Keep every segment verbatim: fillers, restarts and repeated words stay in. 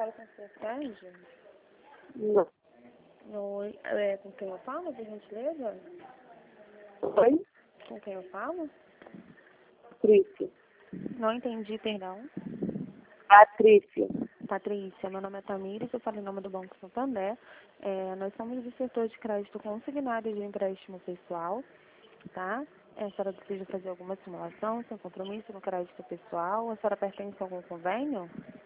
falo com você, Sérgio? Não. Oi, é, com quem eu falo, por gentileza? Oi? Com quem eu falo? Patrícia. Não entendi, perdão. Patrícia. Patrícia, meu nome é Tamires, eu falo em nome do Banco Santander. É, nós somos do setor de crédito consignado e de empréstimo pessoal, tá? É, a senhora deseja fazer alguma simulação, sem compromisso no crédito pessoal? A senhora pertence a algum convênio?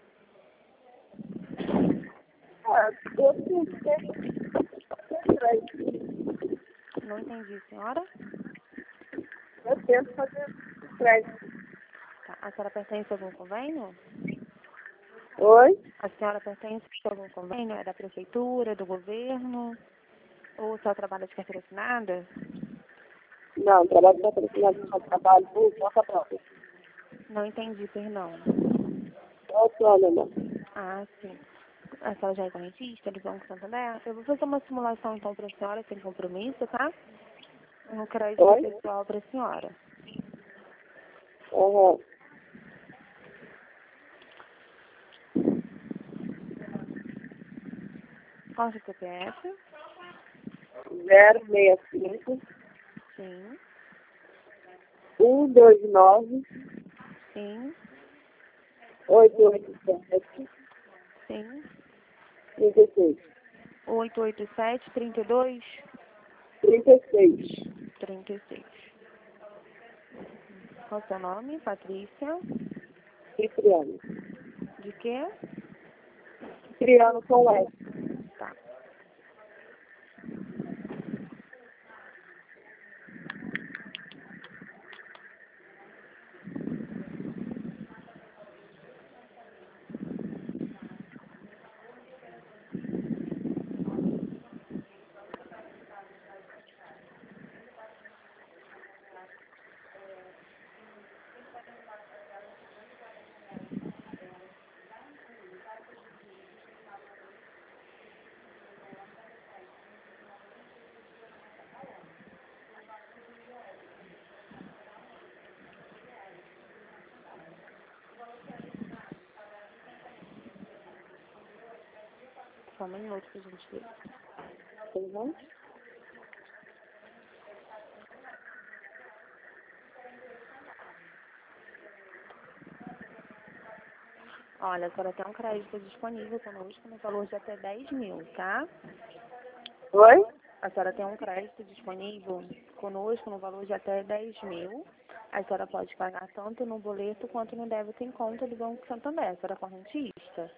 Ah, eu tento crédito. Não entendi, senhora? Eu tento fazer crédito. Tá. A senhora pertence a algum convênio? Oi? A senhora pertence a algum convênio? É da prefeitura, do governo? Ou a senhora trabalha de carteira assinada? Não, trabalho para patrocinado de trabalho por conta própria. Não entendi, perdão. Autônoma. Ah, sim. A senhora já é correntista do Banco Santander? Eu vou fazer uma simulação então para a senhora, sem compromisso, tá? No crédito Oi? pessoal para a senhora. Uhum. Qual é o C P F? zero seis cinco, Sim, um dois nove, sim, oito oito sete, sim. trinta e seis. oito oito sete, trinta e dois, trinta e seis. trinta e seis. Qual é o seu nome? Patrícia. Cipriano. De quê? Cipriano com S. Tá. Só um minuto pra gente ver. Uhum. Olha, a senhora tem um crédito disponível conosco no valor de até dez mil, tá? Oi? A senhora tem um crédito disponível conosco no valor de até dez mil. A senhora pode pagar tanto no boleto quanto no débito em conta do Banco Santander. A senhora é correntista?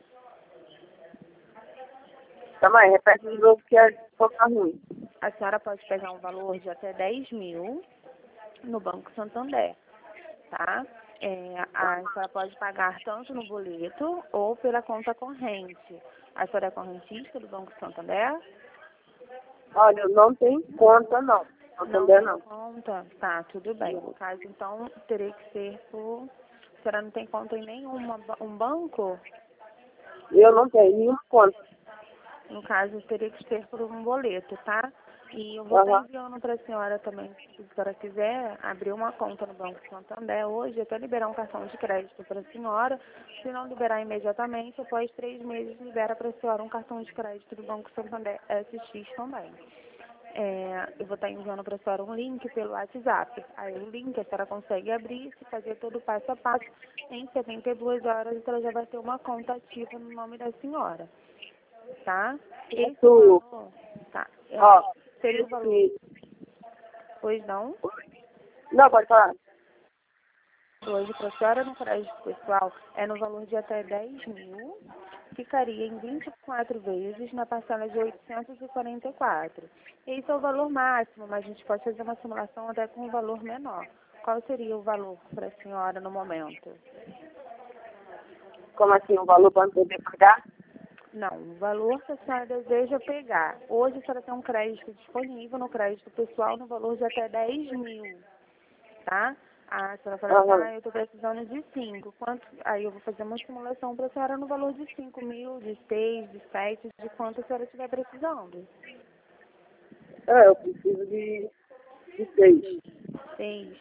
Calma aí, repete de novo que é pouca ruim. A senhora pode pegar um valor de até dez mil no Banco Santander, tá? É, a senhora pode pagar tanto no boleto ou pela conta corrente. A senhora é correntista do Banco Santander? Olha, eu não tenho conta, não. Não Não também tem não. conta? Tá, tudo bem. No caso, então, teria que ser por... A senhora não tem conta em nenhum um banco? Eu não tenho nenhuma conta. No caso, teria que ser por um boleto, tá? E eu vou estar Aham. enviando para a senhora também, se a senhora quiser, abrir uma conta no Banco Santander hoje, até liberar um cartão de crédito para a senhora. Se não liberar imediatamente, após três meses, libera para a senhora um cartão de crédito do Banco Santander S X também. É, eu vou estar enviando para a senhora um link pelo WhatsApp. Aí o link a senhora consegue abrir, se fazer todo o passo a passo. Em setenta e duas horas, ela já vai ter uma conta ativa no nome da senhora. Tá? Esse Isso, valor, tá, é, ó, seria o valor, esse... pois não, Não, pode falar. hoje para a senhora no crédito pessoal é no valor de até dez mil, ficaria em vinte e quatro vezes na parcela de oitocentos e quarenta e quatro. Esse é o valor máximo, mas a gente pode fazer uma simulação até com um valor menor. Qual seria o valor para a senhora no momento? Como assim, o valor para não poder pagar? Não, o valor que a senhora deseja pegar. Hoje a senhora tem um crédito disponível no crédito pessoal no valor de até dez mil, tá? Ah, a senhora fala assim, Aham. ah, eu estou precisando de cinco. Quanto? Aí eu vou fazer uma simulação para a senhora no valor de cinco mil, de seis, de sete, de quanto a senhora estiver precisando. É, eu preciso de, de seis. Seis.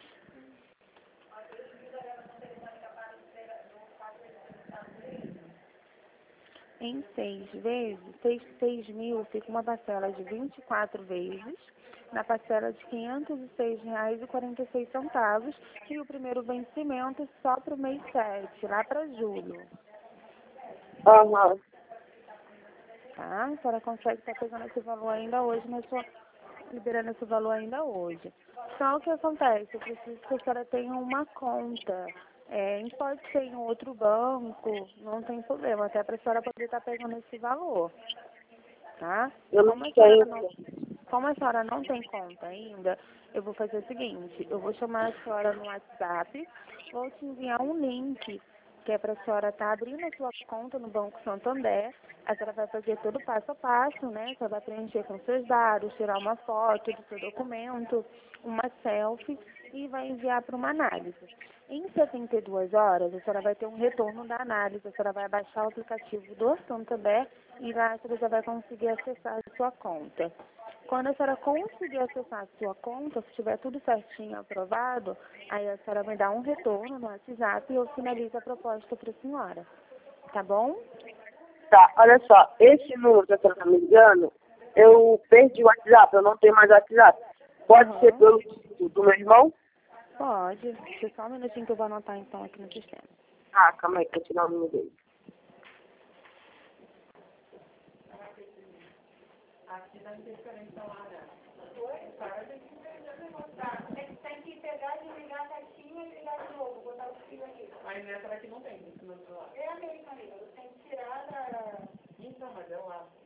em seis vezes, seis, seis mil fica uma parcela de vinte e quatro vezes, na parcela de quinhentos e seis reais e quarenta e seis centavos, e o primeiro vencimento só para o mês sete, lá para julho. Aham. Tá? A senhora consegue estar pegando esse valor ainda hoje, na sua, liberando esse valor ainda hoje. Só o que acontece, eu preciso que a senhora tenha uma conta. É, pode ser em outro banco, não tem problema, até para a senhora poder estar pegando esse valor. Tá? Eu não Como a senhora tenho. não, como a senhora não tem conta ainda, eu vou fazer o seguinte, eu vou chamar a senhora no WhatsApp, vou te enviar um link, que é para a senhora estar abrindo a sua conta no Banco Santander. A senhora vai fazer todo passo a passo, né? Você vai preencher com seus dados, tirar uma foto do seu documento, uma selfie e vai enviar para uma análise. Em setenta e duas horas, a senhora vai ter um retorno da análise, a senhora vai baixar o aplicativo do Santander e lá a senhora já vai conseguir acessar a sua conta. Quando a senhora conseguir acessar a sua conta, se tiver tudo certinho aprovado, aí a senhora me dá um retorno no WhatsApp e eu finalizo a proposta para a senhora. Tá bom? Tá, olha só, esse número que a senhora tá me ligando, eu perdi o WhatsApp, eu não tenho mais WhatsApp. Pode Uhum. ser pelo do meu irmão? Pode. Deixa eu só um minutinho que eu vou anotar então aqui no sistema. Ah, calma aí, que eu tirar o número dele. Tem que pegar, desligar a caixinha e ligar de novo, botar o fio aqui. Mas nessa daqui não tem, esse meu celular. É a mesma, amiga. Tem que tirar da... Então, mas é lá.